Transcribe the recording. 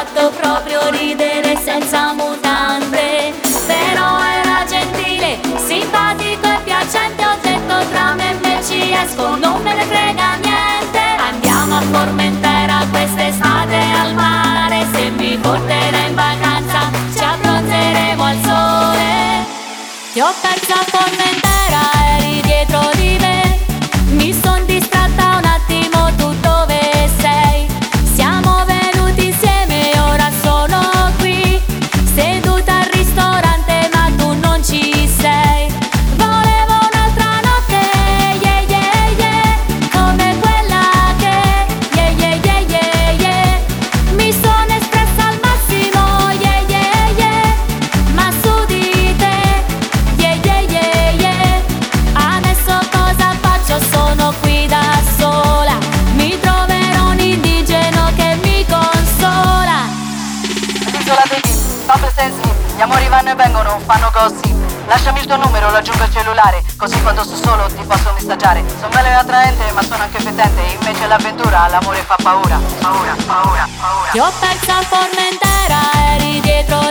fatto proprio ridere senza mutande. Però era gentile, simpatico e piacente. Ho detto tra me e me ci esco, non me ne frega niente. Andiamo a Formentera quest'estate al mare. Se mi porterà in vacanza ci abbronzeremo al sole. Ti ho perso a Formentera, eri dietro di me. Mi son distratta un attimo, tu dove sei? Siamo venuti insieme, ora sono qui, seduta al ristorante ma tu non ci sei. Volevo un'altra notte, yeah yeah yeah, come quella che, yeah yeah yeah yeah yeah. Mi sono espressa al massimo, yeah yeah yeah, ma su di te, yeah yeah yeah yeah. Adesso cosa faccio? Sono qui da sola, mi troverò un indigeno che mi consola. L'isola dei Ghi, Pump Sensi, gli amori vanno e vengono, fanno gossip. Lasciami il tuo numero, lo aggiungo al cellulare, così quando sto solo ti posso messaggiare. Sono bella e attraente, ma sono anche fetente, invece l'avventura, l'amore fa paura. Paura, paura, paura. Ti ho perso a Formentera, eri dietro